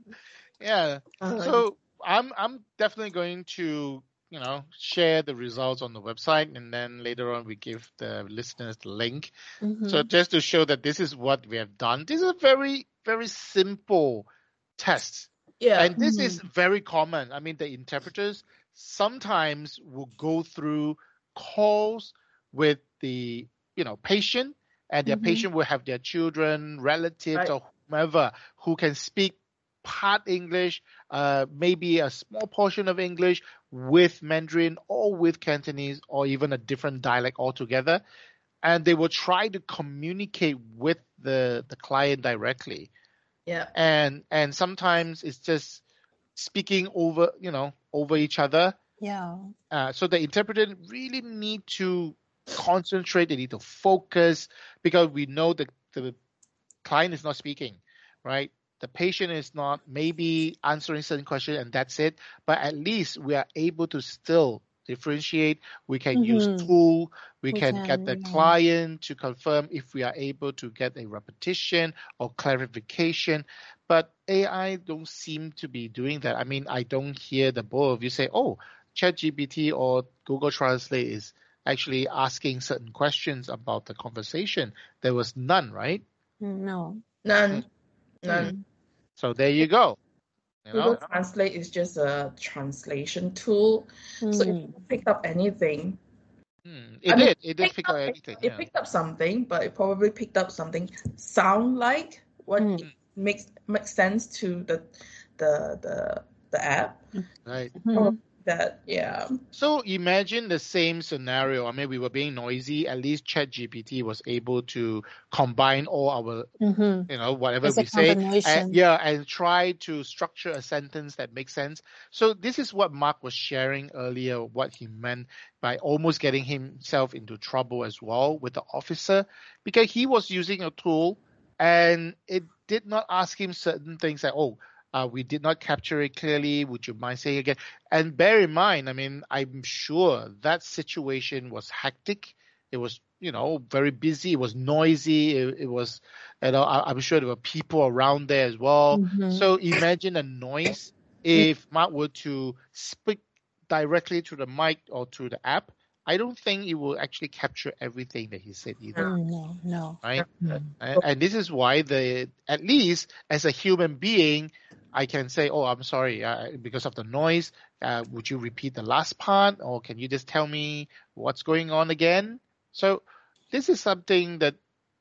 Yeah. Uh, So I'm I'm definitely going to, you know, share the results on the website, and then later on we give the listeners the link. Mhm. So just to show that this is what we have done. This is a very, very simple test. yeah. And this is very common. I mean, the interpreters sometimes will go through calls with the, you know, patient, and their Mhm. patient will have their children, relatives, Right. or whomever who can speak part English, uh, maybe a small portion of English with Mandarin or with Cantonese or even a different dialect altogether. And they will try to communicate with the, the client directly. Yeah. And and sometimes it's just speaking over, you know, over each other. Yeah. Uh, so the interpreter really need to concentrate, they need to focus, because we know that the client is not speaking, right? The patient is not maybe answering certain questions and that's it. But at least we are able to still differentiate. We can use Mhm. tool. We, We can, can, get the yeah. client to confirm if we are able to get a repetition or clarification. But A I don't seem to be doing that. I mean, I don't hear the both of you say, oh, ChatGPT or Google Translate is actually asking certain questions about the conversation. There was none, right? No. None. Hmm. None. So there you go. You know? Google Translate is just a translation tool. So if Mm. you picked up anything, Hmm. It I mean, did. It did picked pick up up- anything. it Yeah. picked up something, but it probably picked up something sound like what Mm. it makes makes sense to the the the the app. Right. Mhm. That yeah. So imagine the same scenario. I mean, we were being noisy. At least ChatGPT was able to combine all our, Mhm. you know, whatever It's a we say, combination. and, yeah, and try to structure a sentence that makes sense. So this is what Mark was sharing earlier, what he meant by almost getting himself into trouble as well with the officer, because he was using a tool and it did not ask him certain things like, oh, uh, we did not capture it clearly. Would you mind saying again? And bear in mind, I mean, I'm sure that situation was hectic. It was, you know, very busy. It was noisy. It, it was, you know, I, I'm sure there were people around there as well. Mhm. So imagine a noise if Mark were to speak directly to the mic or to the app. I don't think it will actually capture everything that he said either, Mm, no, no. right? Mm. And, and this is why the, at least as a human being, I can say, oh, I'm sorry, uh, because of the noise. Uh, would you repeat the last part, or can you just tell me what's going on again? So this is something that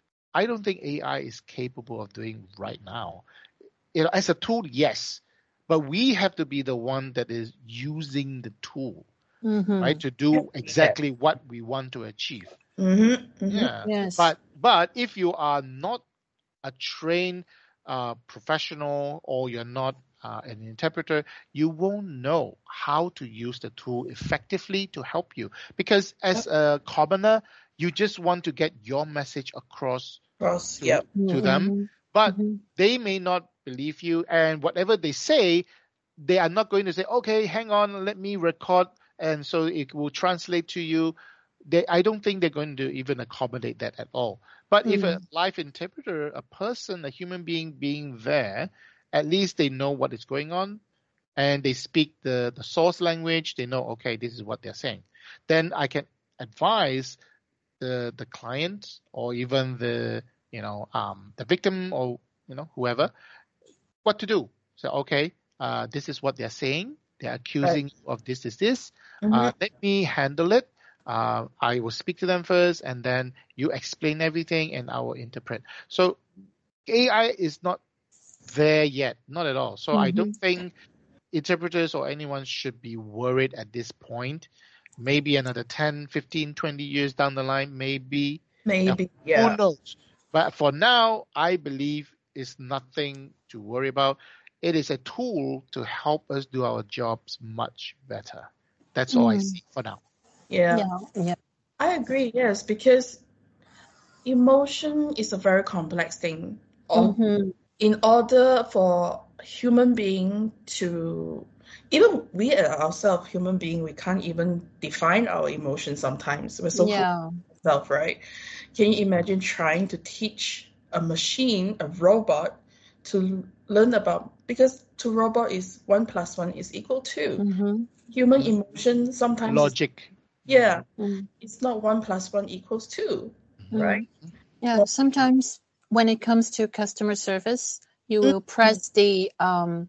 I don't think A I is capable of doing right now. You know, as a tool, yes, but we have to be the one that is using the tool, Mhm. right, to do exactly what we want to achieve. Mm-hmm, mm-hmm. Yeah. Yes. But but if you are not a trained uh, professional, or you're not uh, an interpreter, you won't know how to use the tool effectively to help you. Because as a commoner, you just want to get your message across Cross, to, yep. to them, Mhm. but Mhm. they may not believe you. And whatever they say, they are not going to say, okay, hang on, let me record. And so it will translate to you. They, I don't think they're going to even accommodate that at all. But mm. if a live interpreter, a person, a human being being there, at least they know what is going on and they speak the, the source language. They know, okay, this is what they're saying. Then I can advise the the client or even the, you know, um, the victim or, you know, whoever, what to do. So, okay, uh, this is what they're saying. They're accusing right. you of this, this, this. Mm-hmm. Uh, let me handle it. Uh, I will speak to them first, and then you explain everything, and I will interpret. So A I is not there yet, not at all. So mm-hmm. I don't think interpreters or anyone should be worried at this point. Maybe another ten, fifteen, twenty years down the line, maybe. Maybe, now, yeah. Who knows? But for now, I believe it's nothing to worry about. It is a tool to help us do our jobs much better. That's all mm. I see for now. Yeah. yeah, yeah. I agree, yes, because emotion is a very complex thing. Mm-hmm. In order for human being to, even we ourselves, human being, we can't even define our emotions sometimes. We're so yeah. ourselves, right? Can you imagine trying to teach a machine, a robot, to learn about, because to robot is one plus one is equal to. Mm-hmm. Human emotion sometimes logic. Yeah, mm. it's not one plus one equals two, mm. right? Yeah, well, sometimes when it comes to customer service, you will mm. press the um,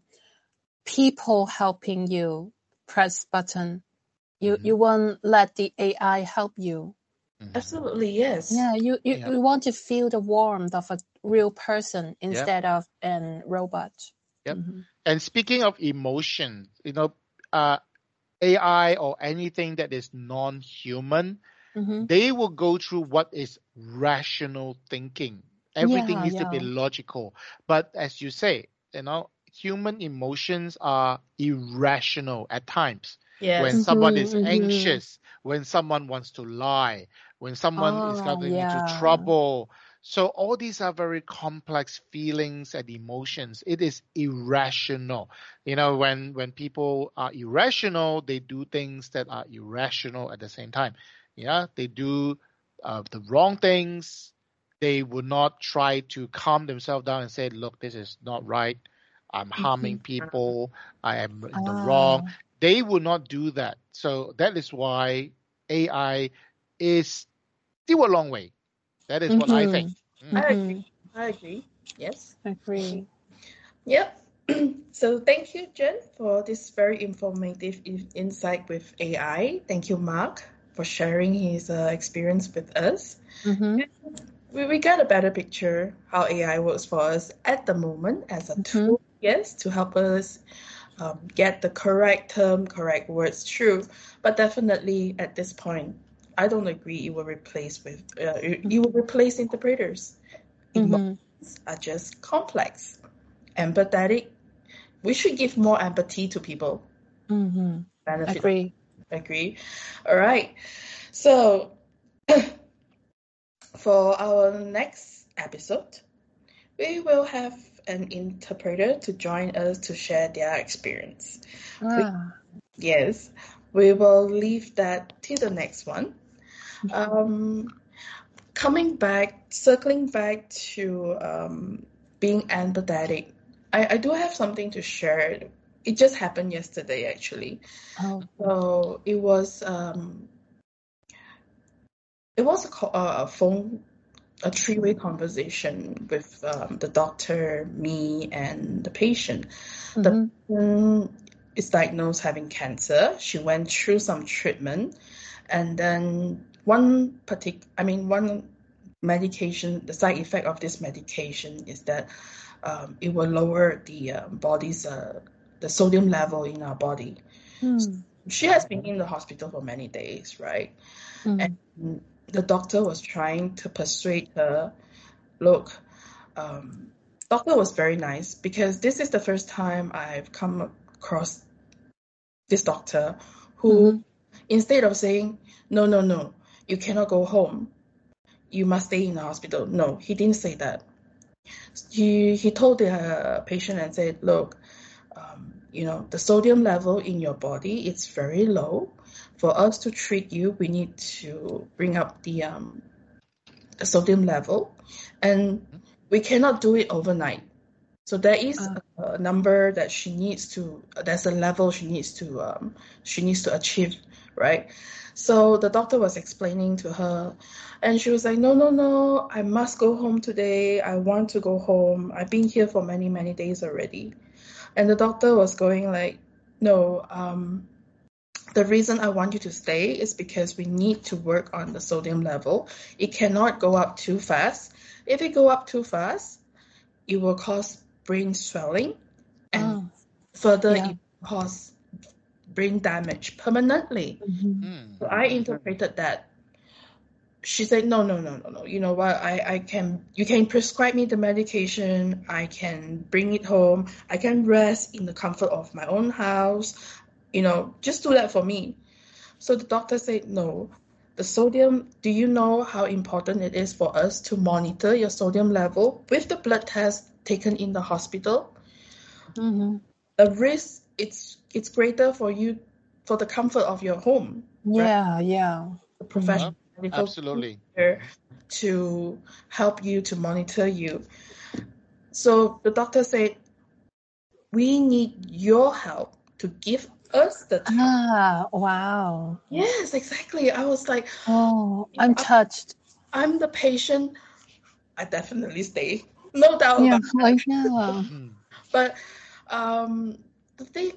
people helping you press button. You mm-hmm. you won't let the A I help you. Absolutely, yes. Yeah, you, you, yep. you want to feel the warmth of a real person instead yep. of a robot. Yep. Mm-hmm. And speaking of emotion, you know, uh, A I or anything that is non-human, mm-hmm. they will go through what is rational thinking. Everything yeah, needs yeah. to be logical. But as you say, you know, human emotions are irrational at times. Yes. When mm-hmm, someone is mm-hmm. anxious, when someone wants to lie, when someone oh, is getting yeah. into trouble. So all these are very complex feelings and emotions. It is irrational. You know, when, when people are irrational, they do things that are irrational at the same time. Yeah, they do uh, the wrong things. They would not try to calm themselves down and say, look, this is not right. I'm harming people. I am in the ah. wrong. They will not do that. So that is why A I is still a long way. That is mm-hmm. what I think. Mm. I agree. I agree. Yes. Agree. Yep. So thank you, Jen, for this very informative insight with A I. Thank you, Mark, for sharing his uh, experience with us. Mm-hmm. We, we got a better picture how A I works for us at the moment as a mm-hmm. tool, yes, to help us um, get the correct term, correct words true. But definitely at this point, I don't agree it will replace with uh, it, it will replace interpreters. Mm-hmm. Emotions are just complex, empathetic. We should give more empathy to people. Mm-hmm. Benefit. Agree. Agree. All right. So for our next episode, we will have an interpreter to join us to share their experience. Ah. We, yes, we will leave that to the next one. Um, coming back, circling back to um, being empathetic, I, I do have something to share. It just happened yesterday, actually. Oh. So it was um, it was a, a phone, a three-way conversation with um, the doctor, me, and the patient. Mm-hmm. The patient is diagnosed having cancer. She went through some treatment, and then one particular, I mean, one medication, the side effect of this medication is that um, it will lower the uh, body's, uh, the sodium level in our body. Mm. She has been in the hospital for many days, right? Mm. And the doctor was trying to persuade her, look, um, doctor was very nice because this is the first time I've come across this doctor who, mm-hmm. instead of saying, no, no, no, you cannot go home, you must stay in the hospital. No, he didn't say that. he he told the uh, patient and said, look, um, you know, the sodium level in your body is very low. For us to treat you, we need to bring up the um, the sodium level, and we cannot do it overnight. So there is Uh. a, a number that she needs to. There's a level she needs to. Um, she needs to achieve, right? So the doctor was explaining to her, and she was like, "No, no, no! I must go home today. I want to go home. I've been here for many, many days already." And the doctor was going like, "No, um, the reason I want you to stay is because we need to work on the sodium level. It cannot go up too fast. If it go up too fast, it will cause brain swelling, and Oh. further Yeah. it will cause brain damage permanently." Mhm. Mm. So I interpreted that. She said, no, no, no, no, no. You know what? I, I can, you can prescribe me the medication. I can bring it home. I can rest in the comfort of my own house. You know, just do that for me. So the doctor said, no, the sodium, do you know how important it is for us to monitor your sodium level with the blood test taken in the hospital? Mhm. The risk, it's it's greater for you, for the comfort of your home, right? Yeah, yeah. The professional Yep, medical absolutely. care to help you, to monitor you. So the doctor said, we need your help to give us the time. Ah, wow. Yes, exactly. I was like, Oh, you know, I'm I'm, touched. I'm the patient. I definitely stay. No doubt Yeah, about it. I know. Mm. But um, the thing,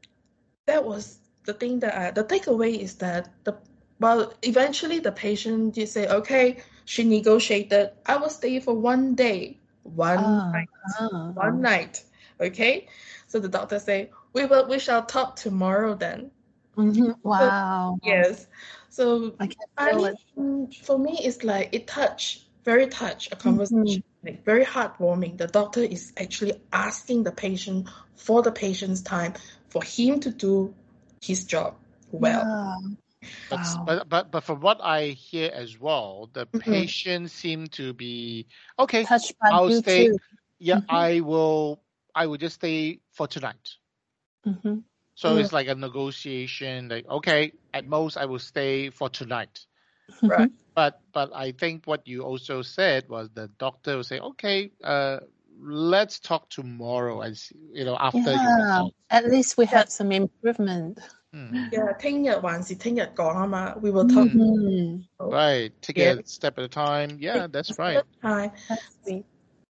that was the thing that I, the takeaway is that the well, eventually the patient did say, okay, she negotiated. I will stay for one day, one Ah, night, ah. one night. Okay, so the doctor say, we will, we shall talk tomorrow then. Mhm. So, Wow. yes. So I can I feel it. mean, for me, it's like it touched, very touched, a Mhm. conversation, like very heartwarming. The doctor is actually asking the patient for the patient's time for him to do his job well. Yeah. But, Wow. but but but from what I hear as well, the Mhm. patient seem to be okay. Touched by I'll you stay. too. Yeah, Mhm. I will. I will just stay for tonight. Mhm. So Mm, it's like a negotiation. Like, okay, at most I will stay for tonight. right. Mhm. But but I think what you also said was the doctor will say, okay, uh, let's talk tomorrow. As you know, after your Yeah. results. At least we Yeah, have some improvement. Hmm. yeah. 聽日還是聽日講啊嘛。We will talk Hmm. Mhm. Right. Take yeah, a step at a time. Yeah, that's at right. a time. That's sweet.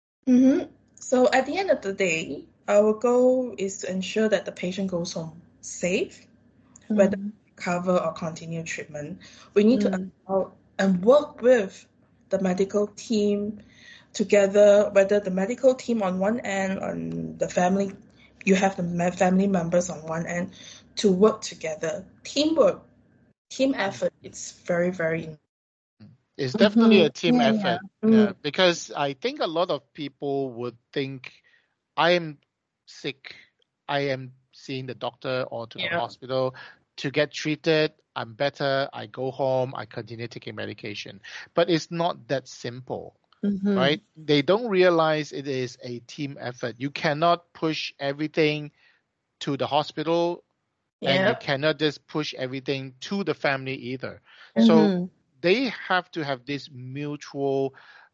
hmm So at the end of the day, our goal is to ensure that the patient goes home safe, whether Mm. recover or continue treatment. We need to Mm. allow and work with the medical team together, whether the medical team on one end, on the family, you have the me- family members on one end, to work together. Teamwork, team effort, it's very, very important. It's definitely a Mhm. team Yeah, yeah. effort. Mm, Yeah, because I think a lot of people would think I am sick, I am seeing the doctor or to the yeah. hospital to get treated. I'm better. I go home. I continue taking medication. But it's not that simple, Mhm. right? They don't realize it is a team effort. You cannot push everything to the hospital and you Yeah. cannot just push everything to the family either. Yeah. So Mhm. they have to have this mutual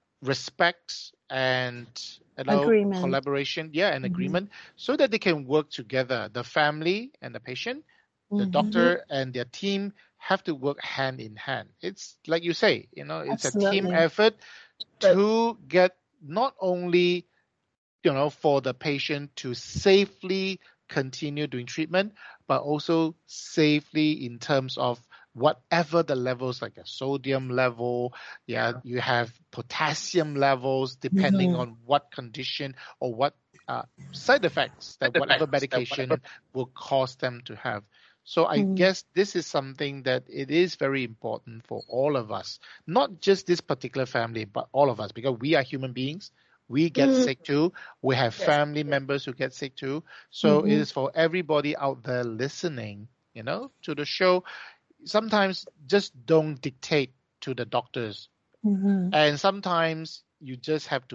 respect and you know Agreement. collaboration, yeah, and Mhm. agreement, so that they can work together. The family and the patient, the Mhm. doctor and their team have to work hand in hand. It's like you say, you know, it's a team Absolutely. effort But to get not only you know for the patient to safely continue doing treatment, but also safely in terms of whatever the levels, like a sodium level, yeah, you have potassium levels, depending Mhm. on what condition or what uh, side effects that whatever medication will cause them to have. So I Mm. guess this is something that it is very important for all of us, not just this particular family, but all of us, because we are human beings. We get mm, sick too. We have yes. family members who get sick too. So it Mhm. is for everybody out there listening, you know, to the show. Sometimes just don't dictate to the doctors. Mhm. And sometimes you just have to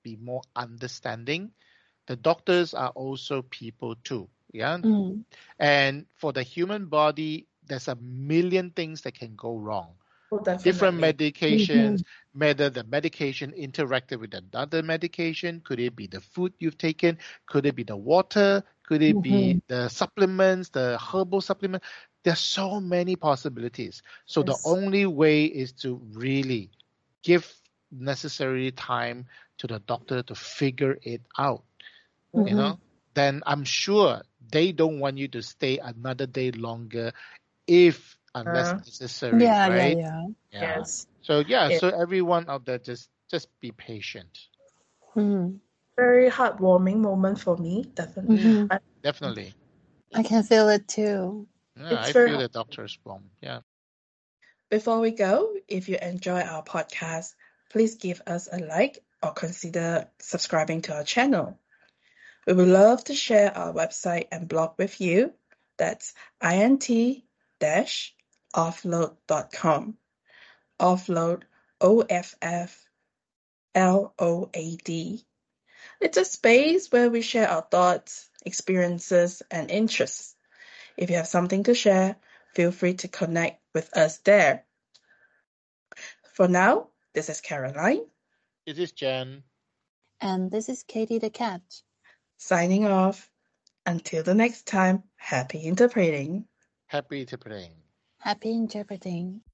be more understanding. The doctors are also people too. Yeah. Mm. And for the human body, there's a million things that can go wrong. Oh, Different definitely. medications, Mm-hmm. whether the medication interacted with another medication. Could it be the food you've taken? Could it be the water? Could it Mm-hmm. be the supplements, the herbal supplement? There's so many possibilities. So the Yes. only way is to really give necessary time to the doctor to figure it out. Mm-hmm. You know, then I'm sure they don't want you to stay another day longer if unless Uh, necessary, Yeah, yeah, right? yeah. Yeah. yes. So yeah, It- so everyone out there, just just be patient. Mm. Very heartwarming moment for me, definitely. Mm-hmm. I, Definitely. I can feel it too. Yeah, It's I very feel the hard. doctor's warm. Yeah. Before we go, if you enjoy our podcast, please give us a like or consider subscribing to our channel. We would love to share our website and blog with you. That's int dash offload dot com. Offload, O F F L O A D. It's a space where we share our thoughts, experiences, and interests. If you have something to share, feel free to connect with us there. For now, this is Caroline, This is Jen. And this is Katie the cat. signing off. Until the next time, happy interpreting. Happy to playing. Happy interpreting.